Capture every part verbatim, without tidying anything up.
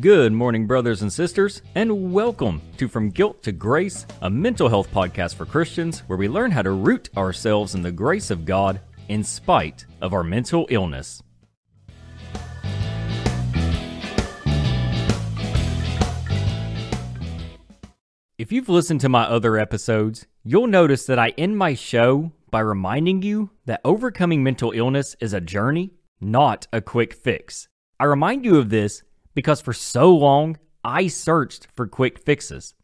Good morning, brothers and sisters, and welcome to From Guilt to Grace, a mental health podcast for Christians where we learn how to root ourselves in the grace of God in spite of our mental illness. If you've listened to my other episodes, you'll notice that I end my show by reminding you that overcoming mental illness is a journey, not a quick fix. I remind you of this because for so long, I searched for quick fixes.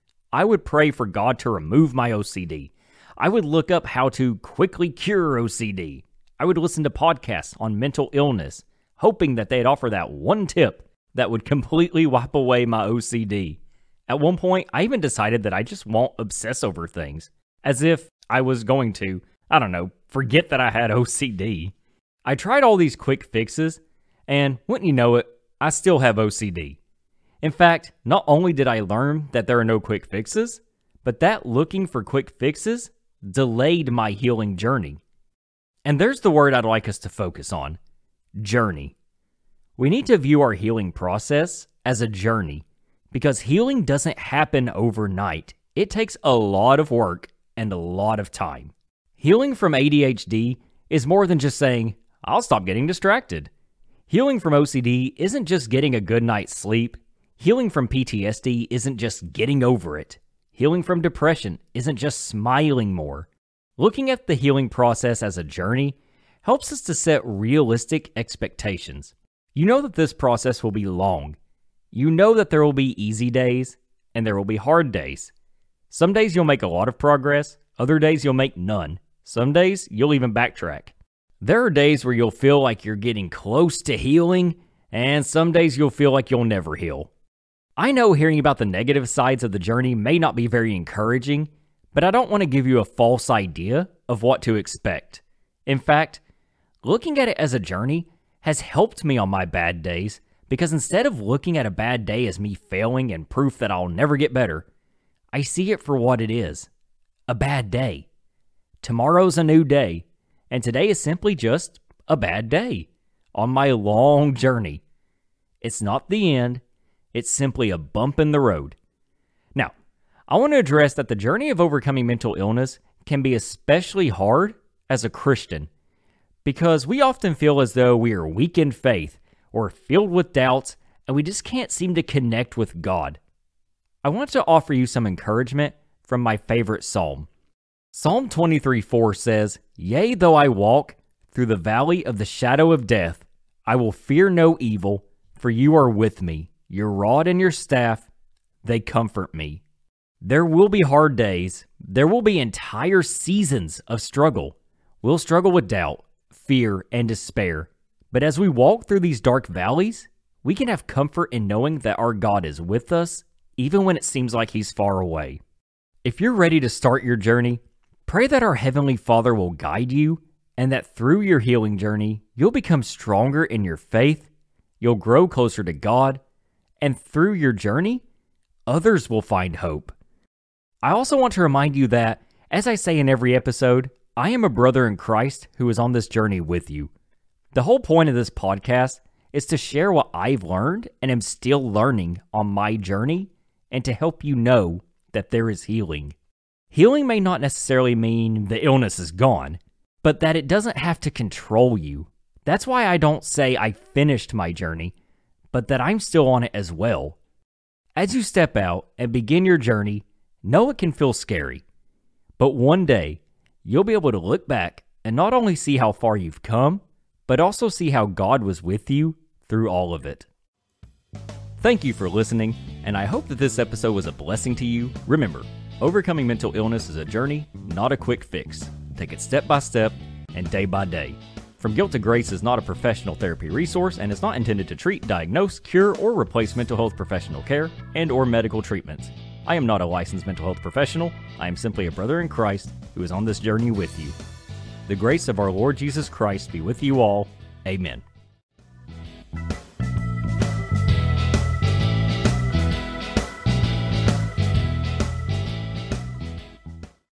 I would pray for God to remove my O C D. I would look up how to quickly cure O C D. I would listen to podcasts on mental illness, hoping that they'd offer that one tip that would completely wipe away my O C D. At one point, I even decided that I just won't obsess over things, as if I was going to, I don't know, forget that I had O C D. I tried all these quick fixes, and wouldn't you know it, I still have O C D. In fact, not only did I learn that there are no quick fixes, but that looking for quick fixes delayed my healing journey. And there's the word I'd like us to focus on, journey. We need to view our healing process as a journey, because healing doesn't happen overnight. It takes a lot of work and a lot of time. Healing from A D H D is more than just saying, I'll stop getting distracted. Healing from O C D isn't just getting a good night's sleep. Healing from P T S D isn't just getting over it. Healing from depression isn't just smiling more. Looking at the healing process as a journey helps us to set realistic expectations. You know that this process will be long. You know that there will be easy days and there will be hard days. Some days you'll make a lot of progress, other days you'll make none. Some days you'll even backtrack. There are days where you'll feel like you're getting close to healing, and some days you'll feel like you'll never heal. I know hearing about the negative sides of the journey may not be very encouraging, but I don't want to give you a false idea of what to expect. In fact, looking at it as a journey has helped me on my bad days, because instead of looking at a bad day as me failing and proof that I'll never get better, I see it for what it is, a bad day. Tomorrow's a new day, and today is simply just a bad day on my long journey. It's not the end, it's simply a bump in the road. Now, I want to address that the journey of overcoming mental illness can be especially hard as a Christian, because we often feel as though we are weak in faith or filled with doubts, and we just can't seem to connect with God. I want to offer you some encouragement from my favorite psalm. Psalm twenty-three four says, Yea, though I walk through the valley of the shadow of death, I will fear no evil, for you are with me. Your rod and your staff, they comfort me. There will be hard days. There will be entire seasons of struggle. We'll struggle with doubt, fear, and despair. But as we walk through these dark valleys, we can have comfort in knowing that our God is with us, even when it seems like He's far away. If you're ready to start your journey, pray that our Heavenly Father will guide you, and that through your healing journey, you'll become stronger in your faith, you'll grow closer to God, and through your journey, others will find hope. I also want to remind you that, as I say in every episode, I am a brother in Christ who is on this journey with you. The whole point of this podcast is to share what I've learned and am still learning on my journey, and to help you know that there is healing. Healing may not necessarily mean the illness is gone, but that it doesn't have to control you. That's why I don't say I finished my journey, but that I'm still on it as well. As you step out and begin your journey, know it can feel scary, but one day you'll be able to look back and not only see how far you've come, but also see how God was with you through all of it. Thank you for listening, and I hope that this episode was a blessing to you. Remember, overcoming mental illness is a journey, not a quick fix. Take it step by step and day by day. From Guilt to Grace is not a professional therapy resource and is not intended to treat, diagnose, cure, or replace mental health professional care and or medical treatments. I am not a licensed mental health professional. I am simply a brother in Christ who is on this journey with you. The grace of our Lord Jesus Christ be with you all. Amen.